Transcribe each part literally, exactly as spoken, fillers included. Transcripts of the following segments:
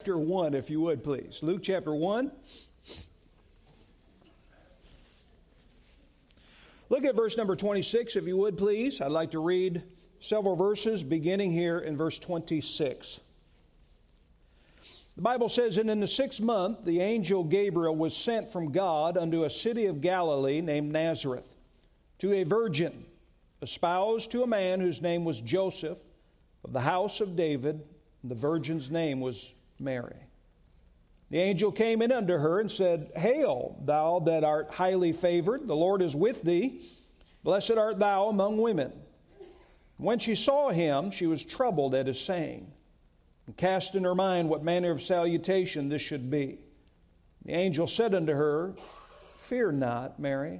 Chapter one, if you would, please. Luke chapter one. Look at verse number twenty-six, if you would, please. I'd like to read several verses beginning here in verse twenty-six. The Bible says, "And in the sixth month the angel Gabriel was sent from God unto a city of Galilee named Nazareth, to a virgin, espoused to a man whose name was Joseph, of the house of David, and the virgin's name was Mary. The angel came in unto her and said, Hail, thou that art highly favored, the Lord is with thee. Blessed art thou among women. When she saw him, she was troubled at his saying, and cast in her mind what manner of salutation this should be. The angel said unto her, Fear not, Mary,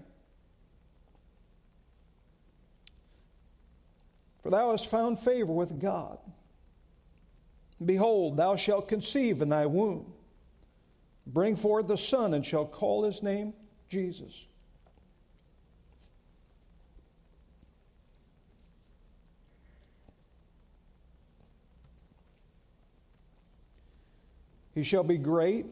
for thou hast found favor with God. Behold, thou shalt conceive in thy womb, bring forth a son, and shalt call his name Jesus. He shall be great,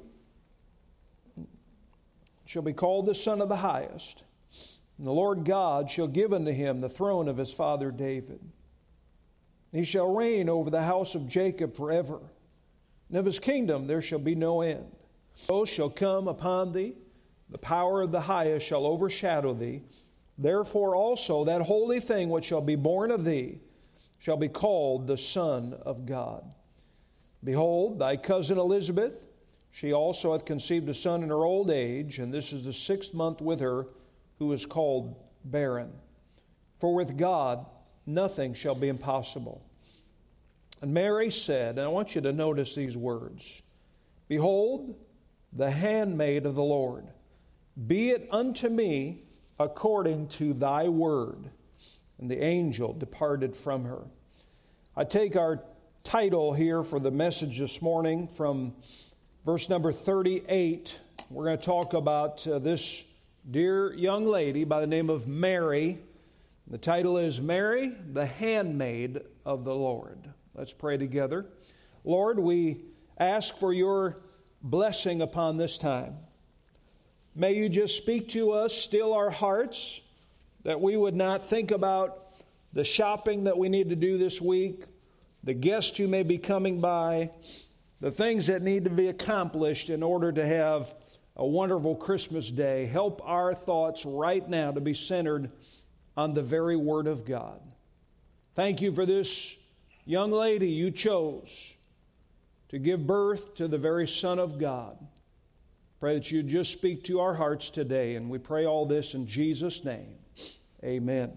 shall be called the Son of the Highest. And the Lord God shall give unto him the throne of his father David. He shall reign over the house of Jacob forever, and of his kingdom there shall be no end. Those shall come upon thee, the power of the highest shall overshadow thee. Therefore also that holy thing which shall be born of thee shall be called the Son of God. Behold, thy cousin Elizabeth, she also hath conceived a son in her old age, and this is the sixth month with her, who is called barren. For with God nothing shall be impossible. And Mary said," and I want you to notice these words, "Behold, the handmaid of the Lord, be it unto me according to thy word." And the angel departed from her. I take our title here for the message this morning from verse number thirty-eight. We're going to talk about uh, this dear young lady by the name of Mary. The title is Mary, the Handmaid of the Lord. Let's pray together. Lord, we ask for your blessing upon this time. May you just speak to us, still our hearts, that we would not think about the shopping that we need to do this week, the guests who may be coming by, the things that need to be accomplished in order to have a wonderful Christmas day. Help our thoughts right now to be centered on the very Word of God. Thank you for this young lady you chose to give birth to the very Son of God. Pray that you just speak to our hearts today, and we pray all this in Jesus' name. Amen.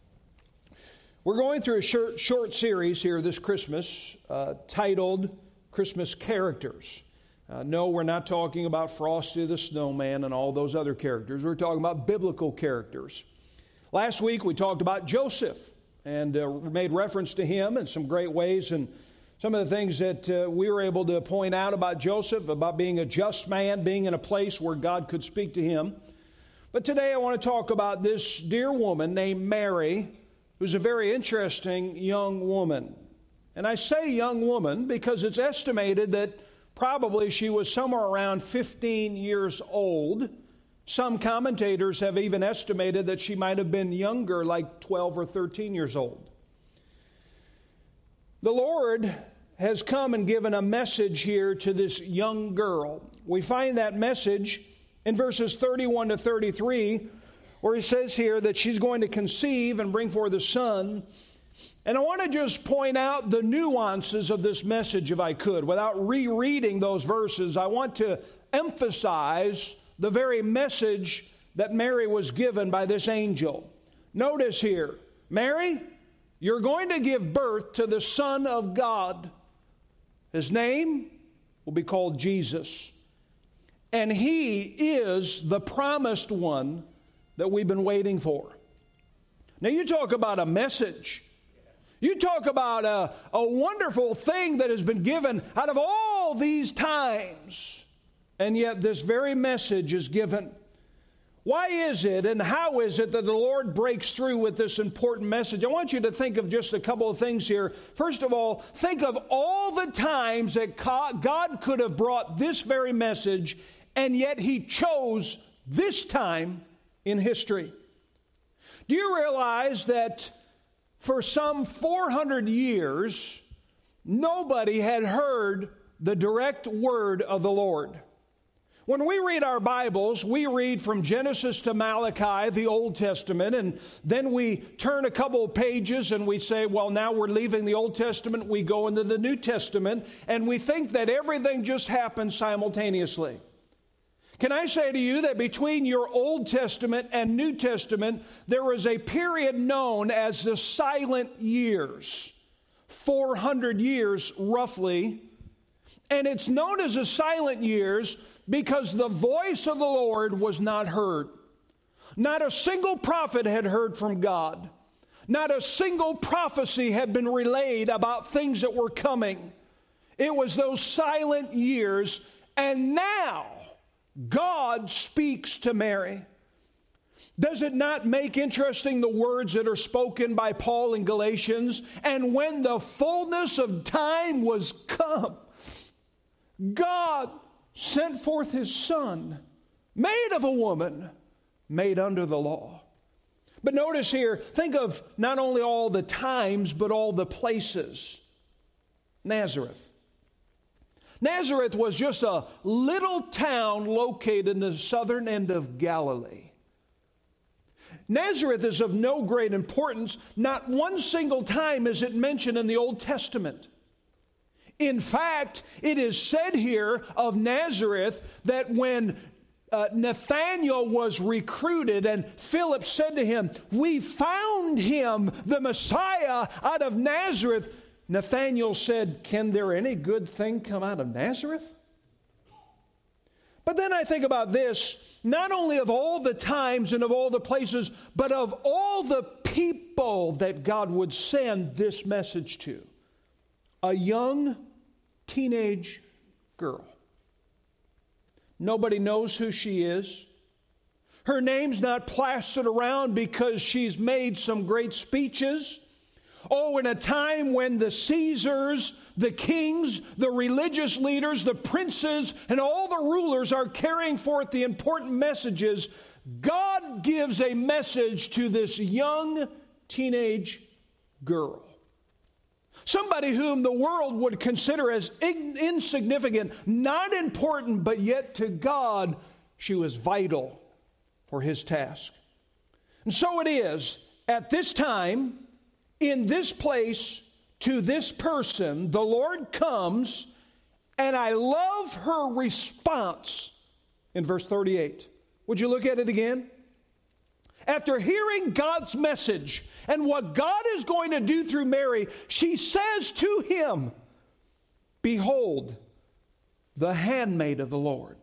We're going through a short, short series here this Christmas uh, titled Christmas Characters. Uh, no, we're not talking about Frosty the Snowman and all those other characters. We're talking about biblical characters. Last week we talked about Joseph and uh, made reference to him in some great ways, and some of the things that uh, we were able to point out about Joseph, about being a just man, being in a place where God could speak to him. But today I want to talk about this dear woman named Mary, who's a very interesting young woman. And I say young woman because it's estimated that probably she was somewhere around fifteen years old. Some commentators have even estimated that she might have been younger, like twelve or thirteen years old. The Lord has come and given a message here to this young girl. We find that message in verses thirty-one to thirty-three, where he says here that she's going to conceive and bring forth a son. And I want to just point out the nuances of this message, if I could. Without rereading those verses, I want to emphasize the very message that Mary was given by this angel. Notice here, Mary, you're going to give birth to the Son of God. His name will be called Jesus. And he is the promised one that we've been waiting for. Now you talk about a message. You talk about a, a wonderful thing that has been given out of all these times. And yet this very message is given. Why is it and how is it that the Lord breaks through with this important message? I want you to think of just a couple of things here. First of all, think of all the times that God could have brought this very message, and yet He chose this time in history. Do you realize that for some four hundred years, nobody had heard the direct word of the Lord? When we read our Bibles, we read from Genesis to Malachi, the Old Testament, and then we turn a couple of pages and we say, well, now we're leaving the Old Testament, we go into the New Testament, and we think that everything just happens simultaneously. Can I say to you that between your Old Testament and New Testament, there was a period known as the silent years, four hundred years roughly, and it's known as the silent years because the voice of the Lord was not heard. Not a single prophet had heard from God. Not a single prophecy had been relayed about things that were coming. It was those silent years, and now God speaks to Mary. Does it not make interesting the words that are spoken by Paul in Galatians? And when the fullness of time was come, God sent forth His Son, made of a woman, made under the law. But notice here, think of not only all the times, but all the places. Nazareth. Nazareth was just a little town located in the southern end of Galilee. Nazareth is of no great importance. Not one single time is it mentioned in the Old Testament. In fact, it is said here of Nazareth that when uh, Nathanael was recruited and Philip said to him, "We found him, the Messiah, out of Nazareth," Nathanael said, "Can there any good thing come out of Nazareth?" But then I think about this, not only of all the times and of all the places, but of all the people that God would send this message to. A young teenage girl. Nobody knows who she is. Her name's not plastered around because she's made some great speeches. Oh, in a time when the Caesars, the kings, the religious leaders, the princes, and all the rulers are carrying forth the important messages, God gives a message to this young teenage girl. Somebody whom the world would consider as insignificant, not important, but yet to God, she was vital for His task. And so it is, at this time, in this place, to this person, the Lord comes, and I love her response in verse thirty-eight. Would you look at it again? After hearing God's message and what God is going to do through Mary, she says to him, "Behold, the handmaid of the Lord.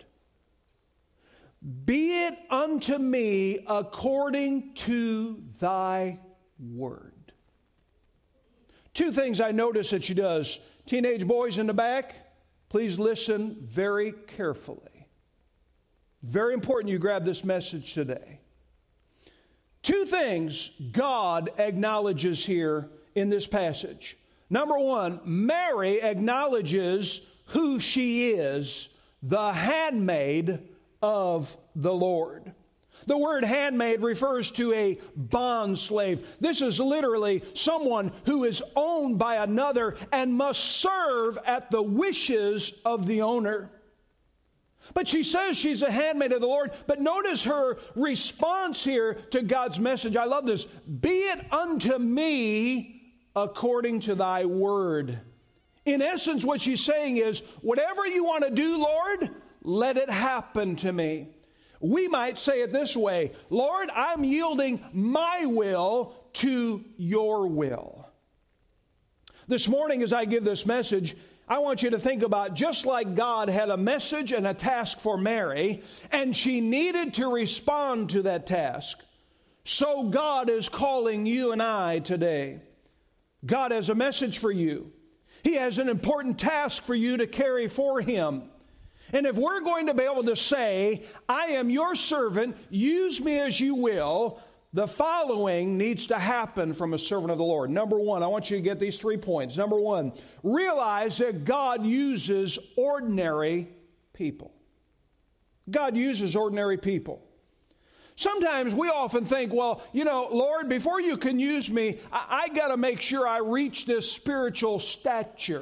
Be it unto me according to thy word." Two things I notice that she does. Teenage boys in the back, please listen very carefully. Very important you grab this message today. Two things God acknowledges here in this passage. Number one, Mary acknowledges who she is, the handmaid of the Lord. The word handmaid refers to a bond slave. This is literally someone who is owned by another and must serve at the wishes of the owner. But she says she's a handmaid of the Lord. But notice her response here to God's message. I love this. Be it unto me according to thy word. In essence, what she's saying is, whatever you want to do, Lord, let it happen to me. We might say it this way, Lord, I'm yielding my will to your will. This morning as I give this message, I want you to think about just like God had a message and a task for Mary, and she needed to respond to that task, so God is calling you and I today. God has a message for you. He has an important task for you to carry for Him. And if we're going to be able to say, I am your servant, use me as you will, the following needs to happen from a servant of the Lord. Number one, I want you to get these three points. Number one, realize that God uses ordinary people. God uses ordinary people. Sometimes we often think, well, you know, Lord, before you can use me, I, I got to make sure I reach this spiritual stature.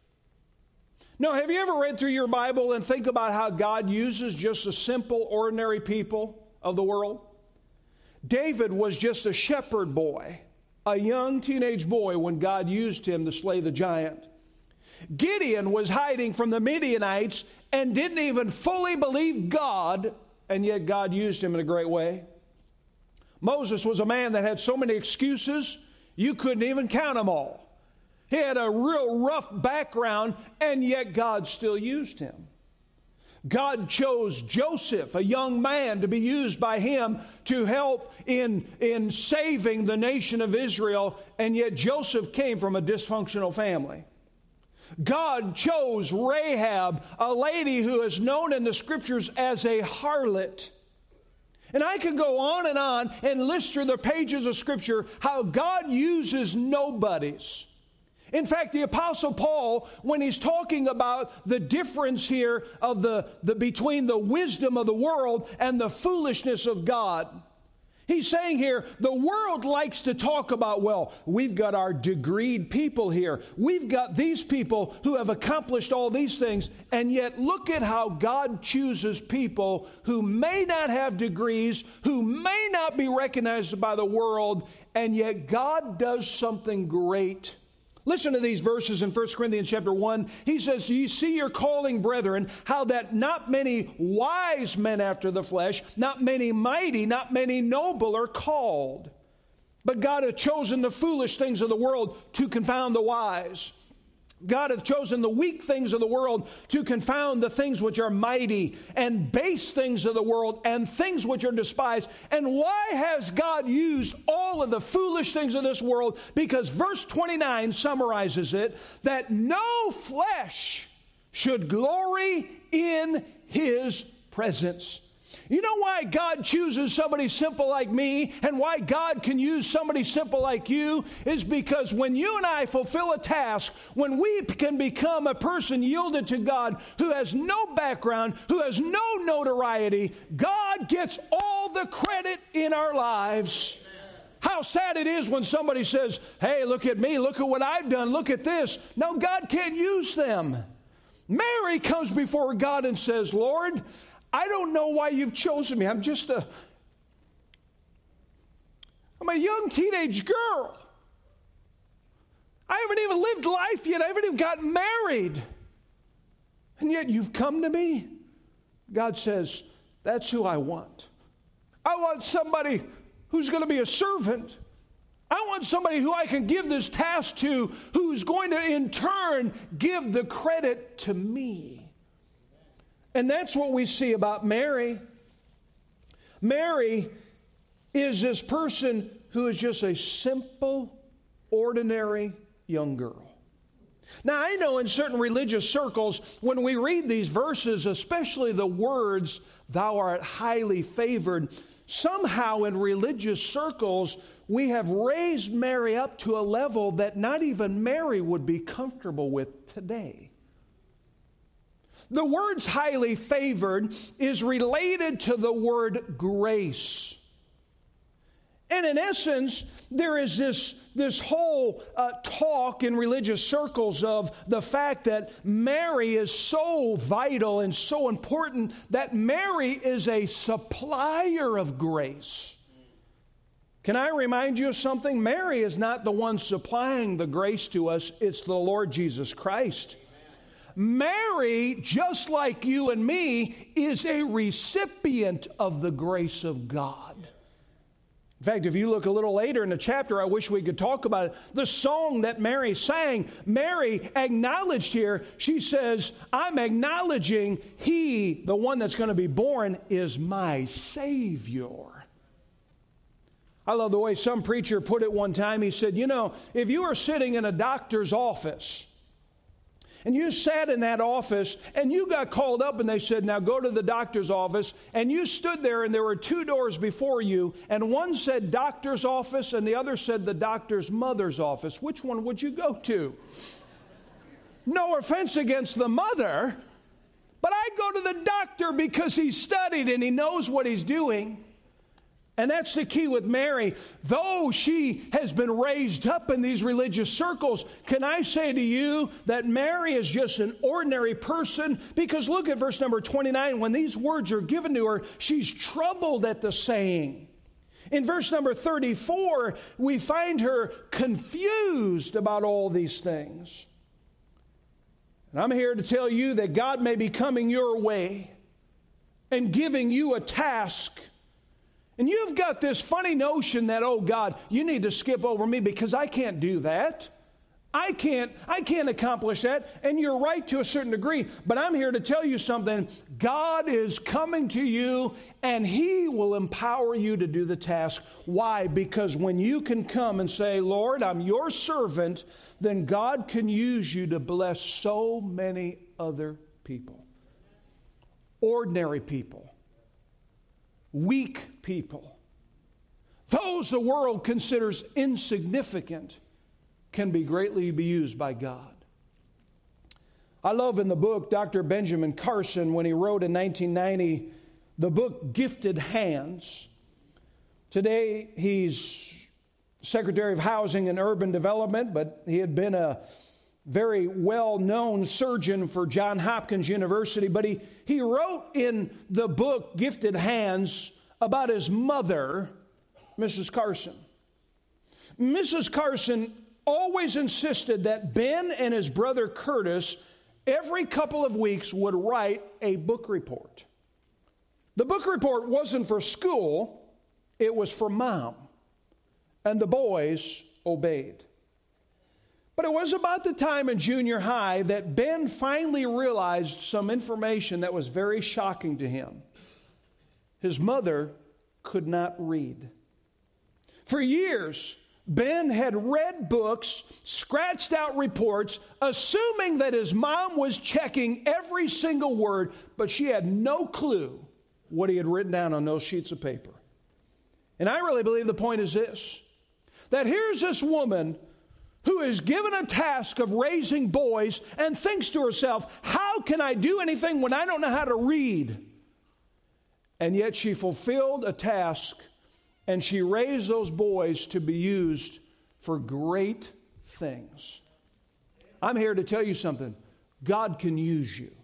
No, have you ever read through your Bible and think about how God uses just the simple, ordinary people of the world? David was just a shepherd boy, a young teenage boy when God used him to slay the giant. Gideon was hiding from the Midianites and didn't even fully believe God, and yet God used him in a great way. Moses was a man that had so many excuses, you couldn't even count them all. He had a real rough background, and yet God still used him. God chose Joseph, a young man, to be used by him to help in, in saving the nation of Israel, and yet Joseph came from a dysfunctional family. God chose Rahab, a lady who is known in the Scriptures as a harlot. And I could go on and on and list through the pages of Scripture how God uses nobodies. In fact, the Apostle Paul, when he's talking about the difference here of the, the between the wisdom of the world and the foolishness of God, he's saying here, the world likes to talk about, well, we've got our degreed people here. We've got these people who have accomplished all these things. And yet look at how God chooses people who may not have degrees, who may not be recognized by the world, and yet God does something great. Listen to these verses in First Corinthians chapter one. He says, you see your calling, brethren, how that not many wise men after the flesh, not many mighty, not many noble are called. But God hath chosen the foolish things of the world to confound the wise. God hath chosen the weak things of the world to confound the things which are mighty, and base things of the world, and things which are despised. And why has God used all of the foolish things of this world? Because verse twenty-nine summarizes it, that no flesh should glory in his presence. You know why God chooses somebody simple like me, and why God can use somebody simple like you, is because when you and I fulfill a task, when we can become a person yielded to God who has no background, who has no notoriety, God gets all the credit in our lives. How sad it is when somebody says, hey, look at me, look at what I've done, look at this. No, God can't use them. Mary comes before God and says, Lord, I don't know why you've chosen me. I'm just a, I'm a young teenage girl. I haven't even lived life yet. I haven't even gotten married. And yet you've come to me. God says, that's who I want. I want somebody who's going to be a servant. I want somebody who I can give this task to, who's going to in turn give the credit to me. And that's what we see about Mary. Mary is this person who is just a simple, ordinary young girl. Now, I know in certain religious circles, when we read these verses, especially the words, thou art highly favored, somehow in religious circles, we have raised Mary up to a level that not even Mary would be comfortable with today. The words highly favored is related to the word grace. And in essence, there is this, this whole uh, talk in religious circles of the fact that Mary is so vital and so important, that Mary is a supplier of grace. Can I remind you of something? Mary is not the one supplying the grace to us. It's the Lord Jesus Christ. Mary, just like you and me, is a recipient of the grace of God. In fact, if you look a little later in the chapter, I wish we could talk about it. The song that Mary sang, Mary acknowledged here, she says, I'm acknowledging he, the one that's going to be born, is my Savior. I love the way some preacher put it one time. He said, you know, if you are sitting in a doctor's office, and you sat in that office, and you got called up, and they said, now go to the doctor's office, and you stood there, and there were two doors before you, and one said doctor's office, and the other said the doctor's mother's office. Which one would you go to? No offense against the mother, but I go to the doctor because he studied and he knows what he's doing. And that's the key with Mary. Though she has been raised up in these religious circles, can I say to you that Mary is just an ordinary person? Because look at verse number twenty-nine. When these words are given to her, she's troubled at the saying. In verse number thirty-four, we find her confused about all these things. And I'm here to tell you that God may be coming your way and giving you a task. And you've got this funny notion that, oh God, you need to skip over me because I can't do that. I can't, I can't accomplish that. And you're right to a certain degree. But I'm here to tell you something. God is coming to you and He will empower you to do the task. Why? Because when you can come and say, Lord, I'm your servant, then God can use you to bless so many other people. Ordinary people. Weak people, those the world considers insignificant, can be greatly be used by God. I love in the book Doctor Benjamin Carson, when he wrote in nineteen ninety the book Gifted Hands. Today he's Secretary of Housing and Urban Development, but he had been a very well-known surgeon for Johns Hopkins University, but he, he wrote in the book Gifted Hands about his mother, Missus Carson. Missus Carson always insisted that Ben and his brother Curtis every couple of weeks would write a book report. The book report wasn't for school, it was for Mom, and the boys obeyed. But it was about the time in junior high that Ben finally realized some information that was very shocking to him. His mother could not read. For years, Ben had read books, scratched out reports, assuming that his mom was checking every single word, but she had no clue what he had written down on those sheets of paper. And I really believe the point is this, that here's this woman who is given a task of raising boys and thinks to herself, how can I do anything when I don't know how to read? And yet she fulfilled a task and she raised those boys to be used for great things. I'm here to tell you something. God can use you.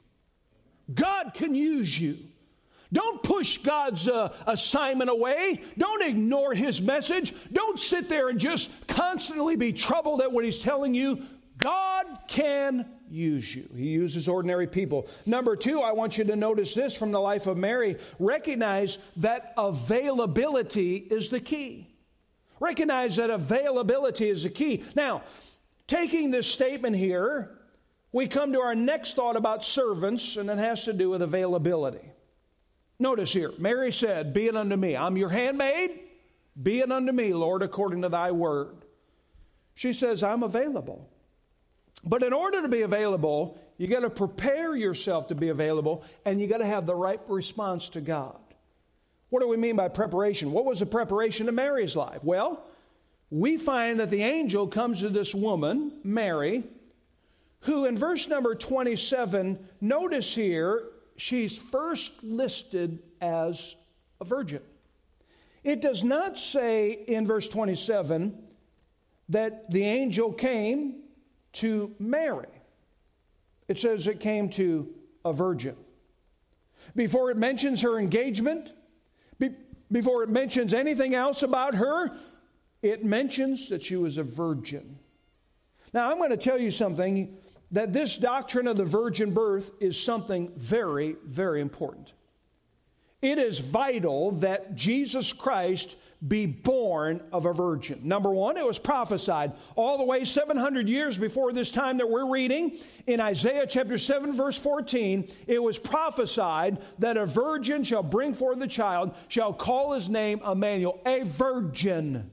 God can use you. Don't push God's uh, assignment away. Don't ignore His message. Don't sit there and just constantly be troubled at what He's telling you. God can use you. He uses ordinary people. Number two, I want you to notice this from the life of Mary. Recognize that availability is the key. Recognize that availability is the key. Now, taking this statement here, we come to our next thought about servants, and it has to do with availability. Notice here, Mary said, be it unto me. I'm your handmaid. Be it unto me, Lord, according to thy word. She says, I'm available. But in order to be available, you got to prepare yourself to be available, and you got to have the right response to God. What do we mean by preparation? What was the preparation of Mary's life? Well, we find that the angel comes to this woman, Mary, who in verse number twenty-seven, notice here, she's first listed as a virgin. It does not say in verse twenty-seven that the angel came to Mary. It says it came to a virgin. Before it mentions her engagement, be, before it mentions anything else about her, it mentions that she was a virgin. Now, I'm going to tell you something, that this doctrine of the virgin birth is something very, very important. It is vital that Jesus Christ be born of a virgin. Number one, it was prophesied all the way seven hundred years before this time that we're reading. In Isaiah chapter seven, verse fourteen, it was prophesied that a virgin shall bring forth a child, shall call his name Emmanuel, a virgin.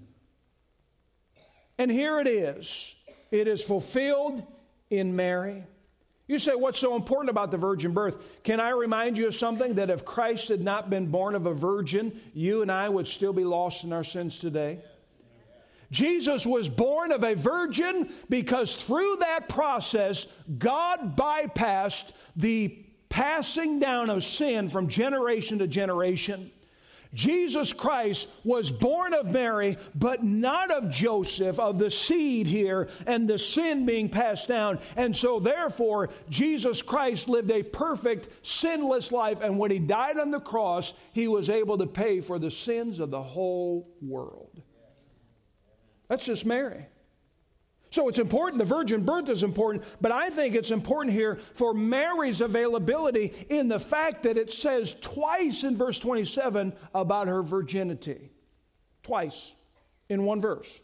And here it is. It is fulfilled in Mary. You say, what's so important about the virgin birth? Can I remind you of something? That if Christ had not been born of a virgin, you and I would still be lost in our sins today. Jesus was born of a virgin because through that process, God bypassed the passing down of sin from generation to generation. Jesus Christ was born of Mary, but not of Joseph, of the seed here, and the sin being passed down. And so therefore, Jesus Christ lived a perfect, sinless life. And when He died on the cross, He was able to pay for the sins of the whole world. That's just Mary. So it's important. The virgin birth is important, but I think it's important here for Mary's availability in the fact that it says twice in verse twenty-seven about her virginity. Twice in one verse.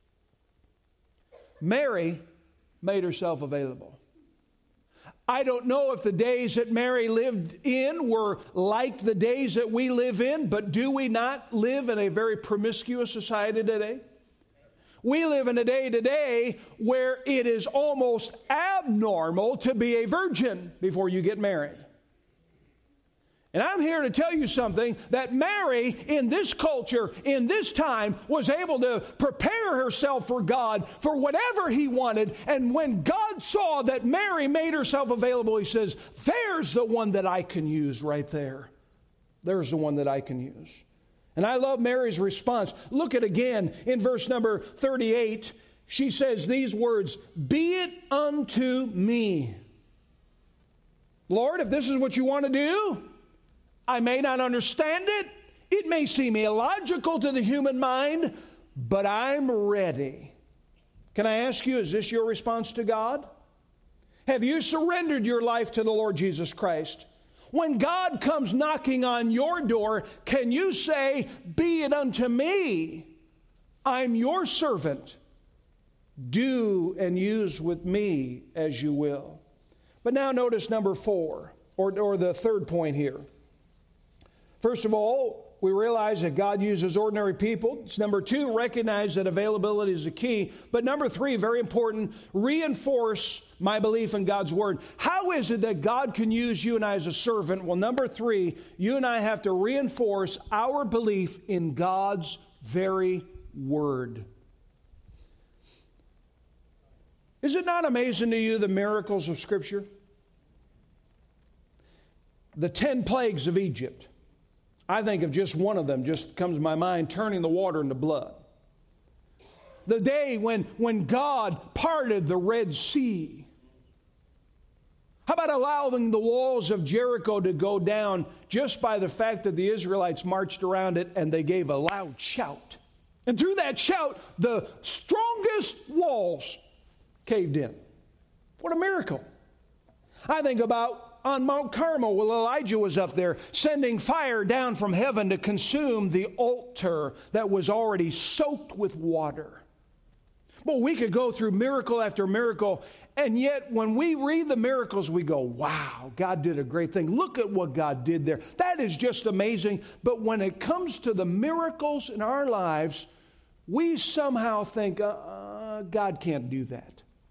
Mary made herself available. I don't know if the days that Mary lived in were like the days that we live in, but do we not live in a very promiscuous society today? We live in a day today where it is almost abnormal to be a virgin before you get married. And I'm here to tell you something, that Mary in this culture, in this time, was able to prepare herself for God for whatever He wanted. And when God saw that Mary made herself available, He says, there's the one that I can use right there. There's the one that I can use. And I love Mary's response. Look at again in verse number thirty-eight. She says these words, "Be it unto me." Lord, if this is what you want to do, I may not understand it. It may seem illogical to the human mind, but I'm ready. Can I ask you, is this your response to God? Have you surrendered your life to the Lord Jesus Christ? When God comes knocking on your door, can you say, "Be it unto me, I'm your servant. Do and use with me as you will"? But now notice number four, or, or the third point here. First of all, we realize that God uses ordinary people. It's number two, recognize that availability is the key. But number three, very important, reinforce my belief in God's Word. How is it that God can use you and I as a servant? Well, number three, you and I have to reinforce our belief in God's very Word. Is it not amazing to you the miracles of Scripture? The ten plagues of Egypt. I think of just one of them, just comes to my mind, turning the water into blood. The day when, when God parted the Red Sea. How about allowing the walls of Jericho to go down just by the fact that the Israelites marched around it and they gave a loud shout? And through that shout, the strongest walls caved in. What a miracle. I think about on Mount Carmel, while Elijah was up there, sending fire down from heaven to consume the altar that was already soaked with water. Well, we could go through miracle after miracle, and yet when we read the miracles, we go, wow, God did a great thing. Look at what God did there. That is just amazing. But when it comes to the miracles in our lives, we somehow think, uh, God can't do that.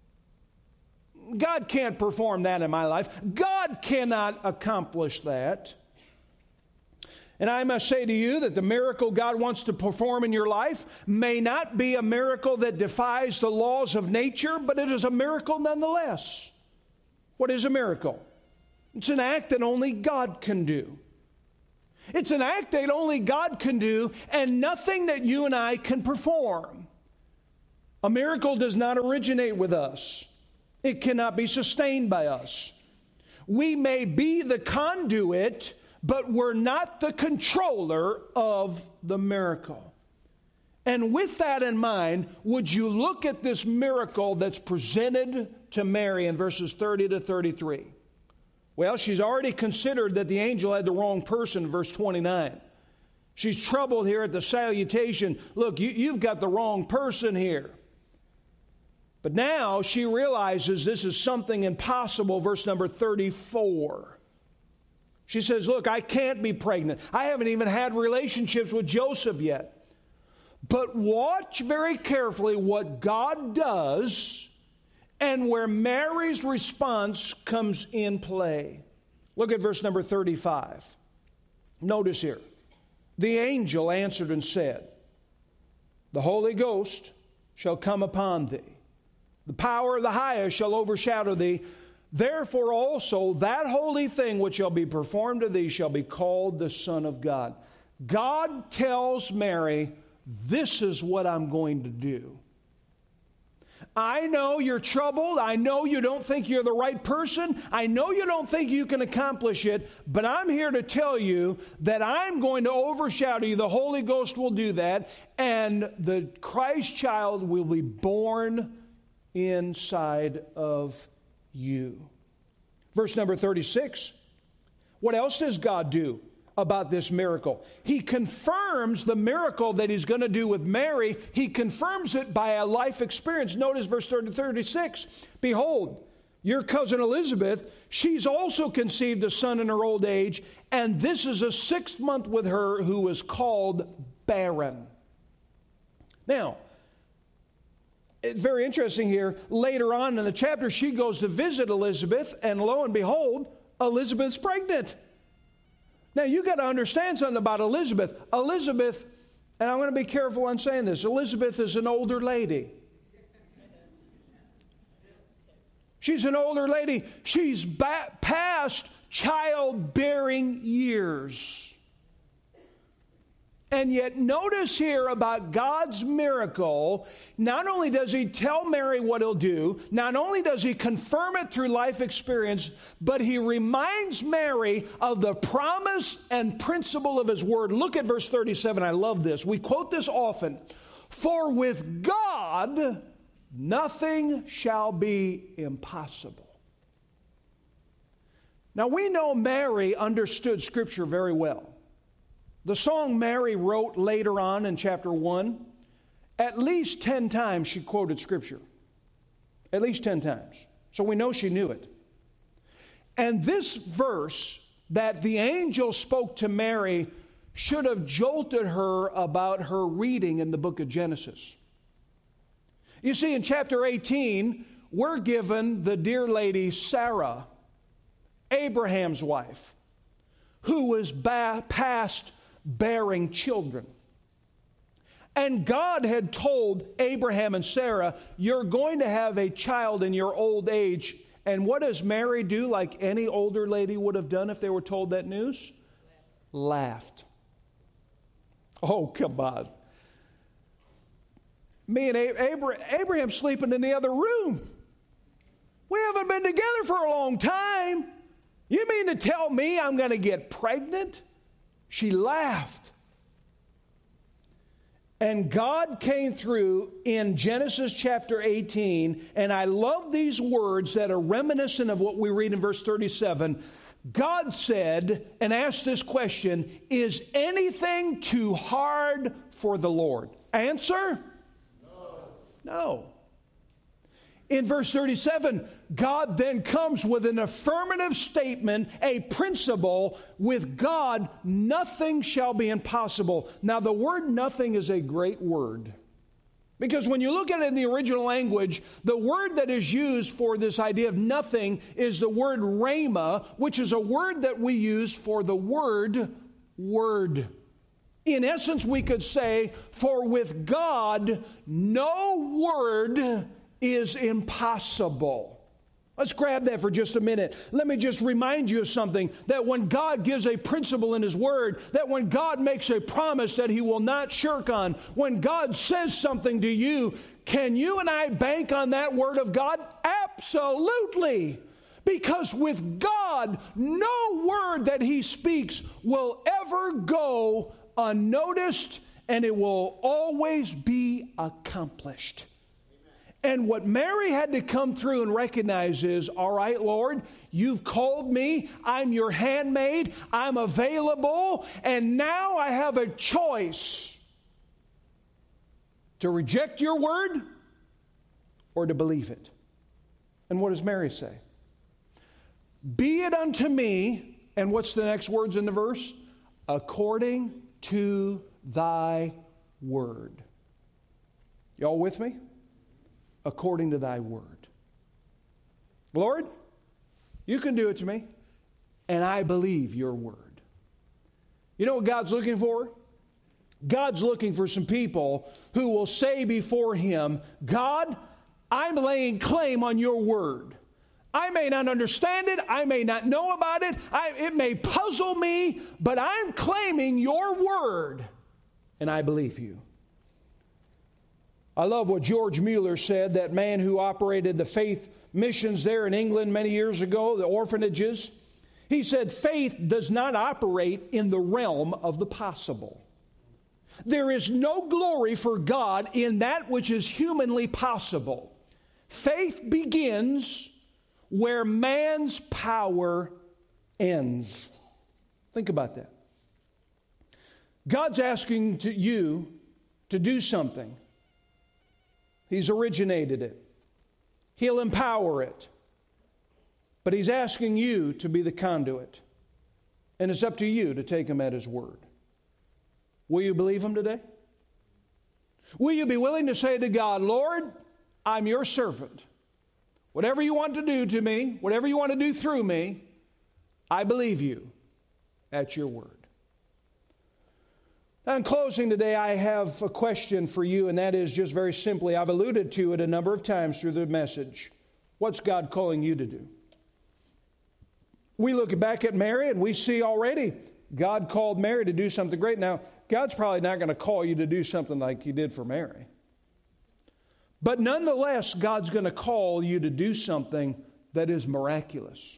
God can't perform that in my life. God cannot accomplish that. And I must say to you that the miracle God wants to perform in your life may not be a miracle that defies the laws of nature, but it is a miracle nonetheless. What is a miracle? It's an act that only God can do. It's an act that only God can do, and nothing that you and I can perform. A miracle does not originate with us. It cannot be sustained by us. We may be the conduit, but we're not the controller of the miracle. And with that in mind, would you look at this miracle that's presented to Mary in verses thirty to thirty-three? Well, she's already considered that the angel had the wrong person, verse twenty-nine. She's troubled here at the salutation. Look, you, you've got the wrong person here. But now she realizes this is something impossible, verse number thirty-four. She says, look, I can't be pregnant. I haven't even had relationships with Joseph yet. But watch very carefully what God does and where Mary's response comes in play. Look at verse number thirty-five. Notice here. The angel answered and said, the Holy Ghost shall come upon thee. The power of the highest shall overshadow thee. Therefore also that holy thing which shall be performed to thee shall be called the Son of God. God tells Mary, this is what I'm going to do. I know you're troubled. I know you don't think you're the right person. I know you don't think you can accomplish it. But I'm here to tell you that I'm going to overshadow you. The Holy Ghost will do that. And the Christ child will be born inside of you. Verse number thirty-six. What else does God do about this miracle? He confirms the miracle that he's going to do with Mary. He confirms it by a life experience. Notice verse thirty-six. Behold, your cousin Elizabeth, she's also conceived a son in her old age, and this is a sixth month with her who is called barren. Now, it's very interesting here. Later on in the chapter, she goes to visit Elizabeth, and lo and behold, Elizabeth's pregnant. Now, you got to understand something about Elizabeth. Elizabeth, and I'm going to be careful on saying this, Elizabeth is an older lady. She's an older lady. She's ba- past childbearing years. And yet notice here about God's miracle, not only does he tell Mary what he'll do, not only does he confirm it through life experience, but he reminds Mary of the promise and principle of his word. Look at verse thirty-seven. I love this. We quote this often. For with God, nothing shall be impossible. Now we know Mary understood Scripture very well. The song Mary wrote later on in chapter one, at least ten times she quoted Scripture. At least ten times. So we know she knew it. And this verse that the angel spoke to Mary should have jolted her about her reading in the book of Genesis. You see, in chapter eighteen, we're given the dear lady Sarah, Abraham's wife, who was ba- past bearing children. And God had told Abraham and Sarah, you're going to have a child in your old age. And what does Mary do, like any older lady would have done if they were told that news? Laughed. Oh, come on. Me and Abraham sleeping in the other room. We haven't been together for a long time. You mean to tell me I'm going to get pregnant? She laughed. And God came through in Genesis chapter eighteen, and I love these words that are reminiscent of what we read in verse thirty-seven. God said and asked this question, is anything too hard for the Lord? Answer? No. No. In verse thirty-seven, God then comes with an affirmative statement, a principle. With God, nothing shall be impossible. Now, the word nothing is a great word. Because when you look at it in the original language, the word that is used for this idea of nothing is the word rhema, which is a word that we use for the word word. In essence, we could say, for with God, no word is impossible. Let's grab that for just a minute. Let me just remind you of something, that when God gives a principle in His Word, that when God makes a promise that He will not shirk on, when God says something to you, can you and I bank on that Word of God? Absolutely. Because with God, no word that He speaks will ever go unnoticed, and it will always be accomplished. And what Mary had to come through and recognize is, all right, Lord, you've called me. I'm your handmaid. I'm available. And now I have a choice to reject your word or to believe it. And what does Mary say? Be it unto me, and what's the next words in the verse? According to thy word. Y'all with me? According to thy word. Lord, you can do it to me, and I believe your word. You know what God's looking for? God's looking for some people who will say before Him, God, I'm laying claim on your word. I may not understand it. I may not know about it. I, it may puzzle me, but I'm claiming your word, and I believe you. I love what George Mueller said, that man who operated the faith missions there in England many years ago, the orphanages. He said, faith does not operate in the realm of the possible. There is no glory for God in that which is humanly possible. Faith begins where man's power ends. Think about that. God's asking to you to do something. He's originated it. He'll empower it. But He's asking you to be the conduit. And it's up to you to take Him at His word. Will you believe Him today? Will you be willing to say to God, Lord, I'm your servant. Whatever you want to do to me, whatever you want to do through me, I believe you at your word. Now, in closing today, I have a question for you, and that is just very simply, I've alluded to it a number of times through the message. What's God calling you to do? We look back at Mary, and we see already God called Mary to do something great. Now, God's probably not going to call you to do something like He did for Mary. But nonetheless, God's going to call you to do something that is miraculous.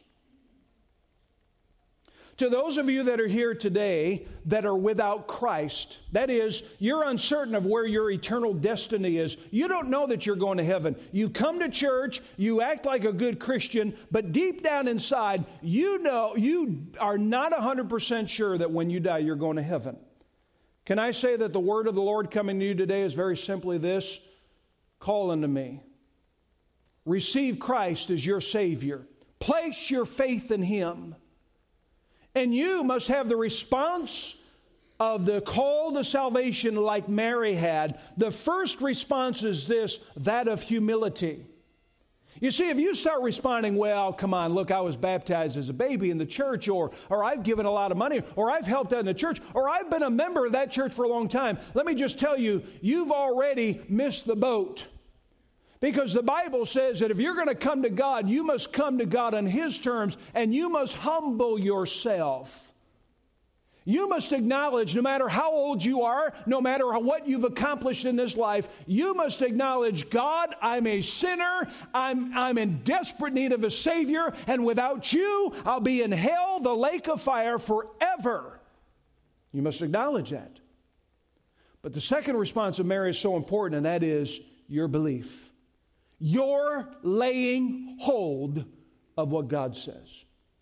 To those of you that are here today that are without Christ, that is, you're uncertain of where your eternal destiny is. You don't know that you're going to heaven. You come to church, you act like a good Christian, but deep down inside, you know, you are not one hundred percent sure that when you die, you're going to heaven. Can I say that the word of the Lord coming to you today is very simply this? Call unto me. Receive Christ as your Savior. Place your faith in Him. And you must have the response of the call to salvation like Mary had. The first response is this, that of humility. You see, if you start responding, well, come on, look, I was baptized as a baby in the church, or, or I've given a lot of money, or I've helped out in the church, or I've been a member of that church for a long time. Let me just tell you, you've already missed the boat. Because the Bible says that if you're going to come to God, you must come to God on His terms, and you must humble yourself. You must acknowledge, no matter how old you are, no matter what you've accomplished in this life, you must acknowledge, God, I'm a sinner, I'm, I'm in desperate need of a Savior, and without you, I'll be in hell, the lake of fire, forever. You must acknowledge that. But the second response of Mary is so important, and that is your belief. You're laying hold of what God says.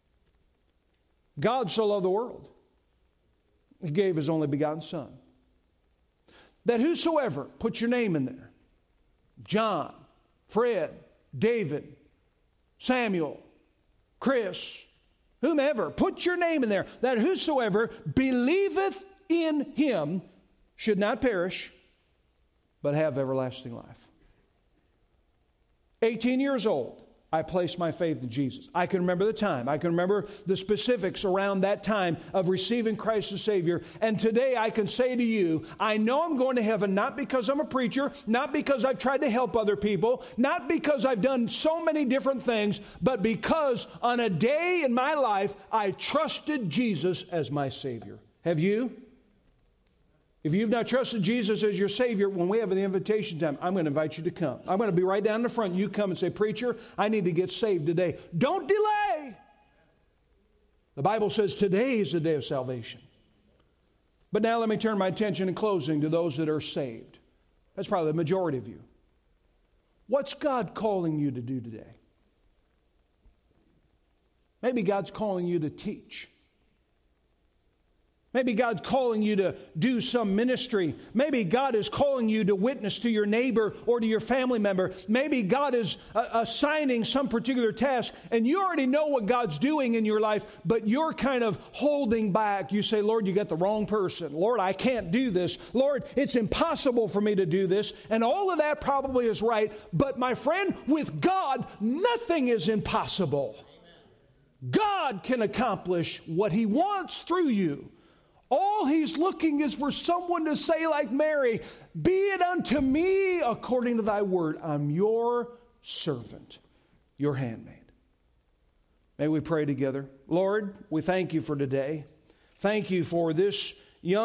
God so loved the world, He gave His only begotten Son, that whosoever, put your name in there, John, Fred, David, Samuel, Chris, whomever, put your name in there, that whosoever believeth in Him should not perish, but have everlasting life. eighteen years old, I placed my faith in Jesus. I can remember the time. I can remember the specifics around that time of receiving Christ as Savior. And today I can say to you, I know I'm going to heaven not because I'm a preacher, not because I've tried to help other people, not because I've done so many different things, but because on a day in my life, I trusted Jesus as my Savior. Have you? If you've not trusted Jesus as your Savior, when we have an invitation time, I'm going to invite you to come. I'm going to be right down in the front. You come and say, preacher, I need to get saved today. Don't delay. The Bible says today is the day of salvation. But now let me turn my attention in closing to those that are saved. That's probably the majority of you. What's God calling you to do today? Maybe God's calling you to teach. Maybe God's calling you to do some ministry. Maybe God is calling you to witness to your neighbor or to your family member. Maybe God is uh, assigning some particular task, and you already know what God's doing in your life, but you're kind of holding back. You say, Lord, you got the wrong person. Lord, I can't do this. Lord, it's impossible for me to do this. And all of that probably is right. But my friend, with God, nothing is impossible. God can accomplish what He wants through you. All He's looking is for someone to say like Mary, be it unto me according to thy word. I'm your servant, your handmaid. May we pray together. Lord, we thank you for today. Thank you for this